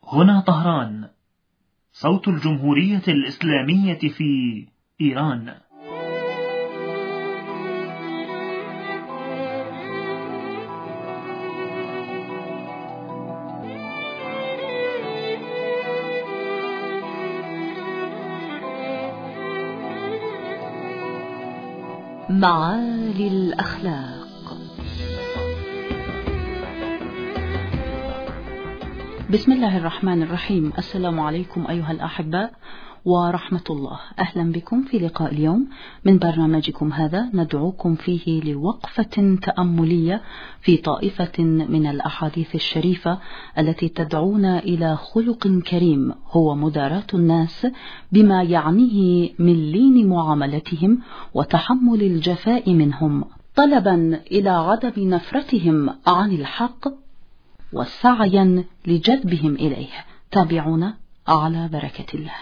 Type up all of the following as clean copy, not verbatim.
هنا طهران، صوت الجمهورية الإسلامية في إيران. معالي الأخلاق. بسم الله الرحمن الرحيم. السلام عليكم أيها الأحباء ورحمة الله. أهلا بكم في لقاء اليوم من برنامجكم هذا، ندعوكم فيه لوقفة تأملية في طائفة من الأحاديث الشريفة التي تدعونا إلى خلق كريم هو مداراة الناس بما يعنيه من لين معاملتهم وتحمل الجفاء منهم، طلبا إلى عدم نفرتهم عن الحق وسعيا لجذبهم إليه. تابعونا على بركة الله.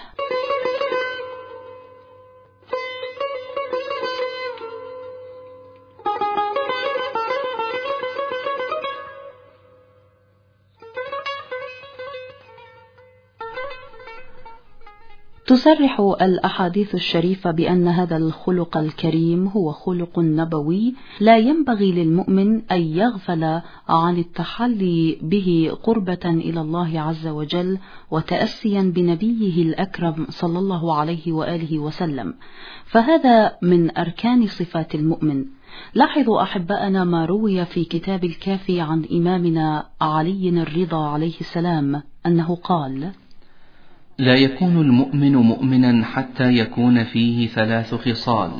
تصرح الأحاديث الشريفة بأن هذا الخلق الكريم هو خلق نبوي لا ينبغي للمؤمن أن يغفل عن التحلي به قربة إلى الله عز وجل وتأسيا بنبيه الأكرم صلى الله عليه وآله وسلم، فهذا من أركان صفات المؤمن. لاحظوا أحباءنا ما روي في كتاب الكافي عن إمامنا علي الرضا عليه السلام أنه قال: لا يكون المؤمن مؤمنا حتى يكون فيه 3 خصال: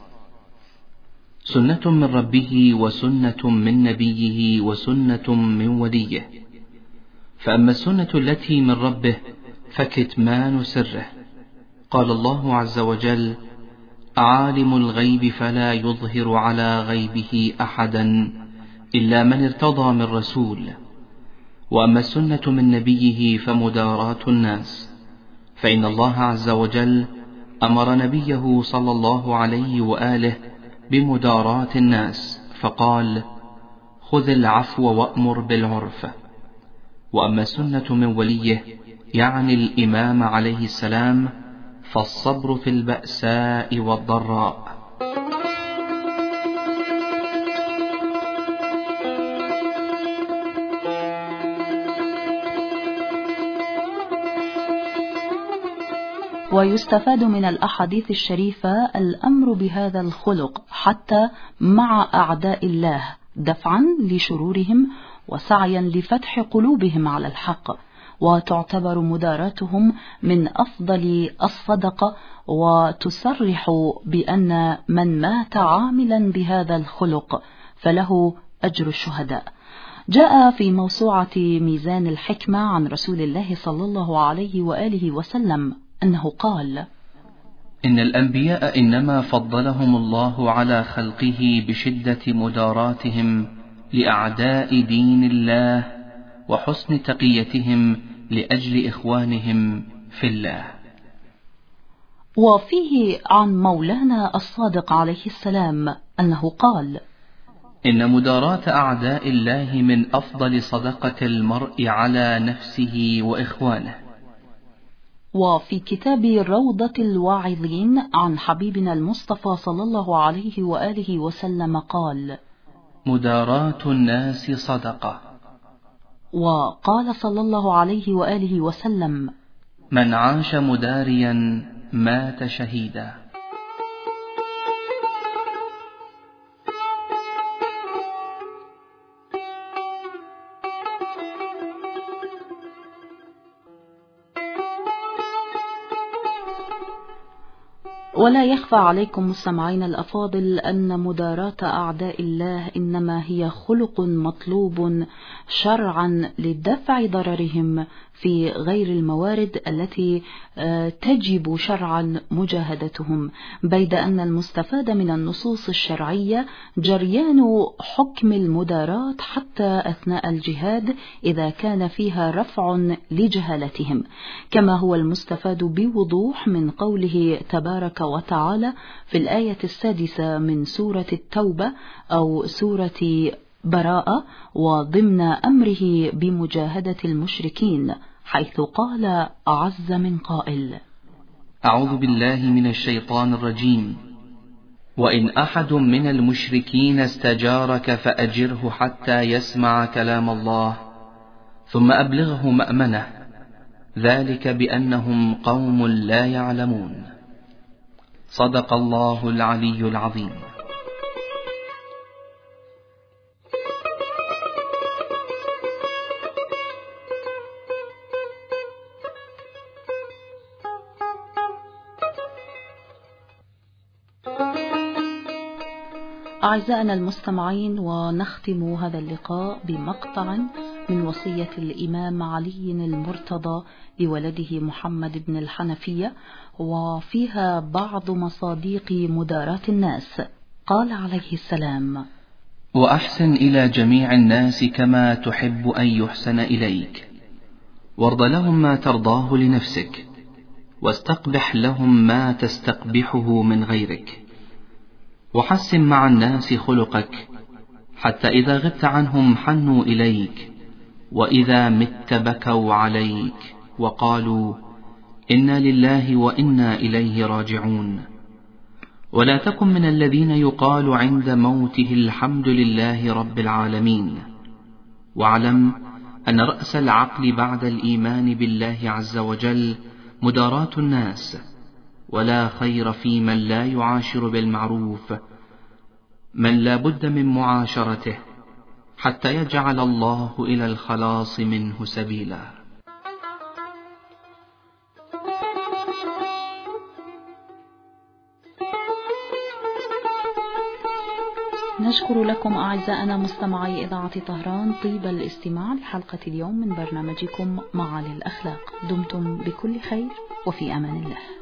سنة من ربه، وسنة من نبيه، وسنة من وليه. فأما السنة التي من ربه فكتمان سره. قال الله عز وجل: عالم الغيب فلا يظهر على غيبه أحدا إلا من ارتضى من رسول. وأما السنة من نبيه فمداراة الناس، فإن الله عز وجل أمر نبيه صلى الله عليه وآله بمداراة الناس فقال: خذ العفو وأمر بالعرف. وأما السنة من وليه يعني الإمام عليه السلام فالصبر في البأساء والضراء. ويستفاد من الأحاديث الشريفة الأمر بهذا الخلق حتى مع أعداء الله، دفعا لشرورهم وسعيا لفتح قلوبهم على الحق، وتعتبر مداراتهم من أفضل الصدقة، وتصرح بأن من مات عاملا بهذا الخلق فله أجر الشهداء. جاء في موسوعة ميزان الحكمة عن رسول الله صلى الله عليه وآله وسلم أنه قال: إن الأنبياء إنما فضلهم الله على خلقه بشدة مداراتهم لأعداء دين الله وحسن تقيتهم لأجل إخوانهم في الله. وفيه عن مولانا الصادق عليه السلام أنه قال: إن مداراة أعداء الله من أفضل صدقة المرء على نفسه وإخوانه. وفي كتاب روضة الواعظين عن حبيبنا المصطفى صلى الله عليه وآله وسلم قال: مداراة الناس صدقة. وقال صلى الله عليه وآله وسلم: من عاش مداريا مات شهيدا. ولا يخفى عليكم مستمعين الأفاضل أن مداراة أعداء الله إنما هي خلق مطلوب شرعا لدفع ضررهم في غير الموارد التي تجب شرعا مجاهدتهم، بيد أن المستفاد من النصوص الشرعية جريان حكم المداراة حتى أثناء الجهاد إذا كان فيها رفع لجهالتهم، كما هو المستفاد بوضوح من قوله تبارك وتعالى في الآية 6 من سورة التوبة أو سورة براءة، وضمن أمره بمجاهدة المشركين، حيث قال عز من قائل: أعوذ بالله من الشيطان الرجيم. وإن أحد من المشركين استجارك فأجره حتى يسمع كلام الله ثم أبلغه مأمنه، ذلك بأنهم قوم لا يعلمون. صدق الله العلي العظيم. أعزائنا المستمعين، ونختم هذا اللقاء بمقطع من وصية الإمام علي المرتضى لولده محمد بن الحنفية، وفيها بعض مصادق مداراة الناس. قال عليه السلام: وأحسن إلى جميع الناس كما تحب أن يحسن إليك، وارض لهم ما ترضاه لنفسك، واستقبح لهم ما تستقبحه من غيرك، وحسن مع الناس خلقك، حتى إذا غبت عنهم حنوا إليك، وإذا مت بكوا عليك وقالوا إنا لله وإنا إليه راجعون. ولا تكن من الذين يقال عند موته الحمد لله رب العالمين. واعلم أن رأس العقل بعد الإيمان بالله عز وجل مداراة الناس، ولا خير في من لا يعاشر بالمعروف، من لا بد من معاشرته حتى يجعل الله إلى الخلاص منه سبيلا. نشكر لكم أعزائنا مستمعي إذاعة طهران طيب الاستماع لحلقة اليوم من برنامجكم معالي الأخلاق. دمتم بكل خير وفي أمان الله.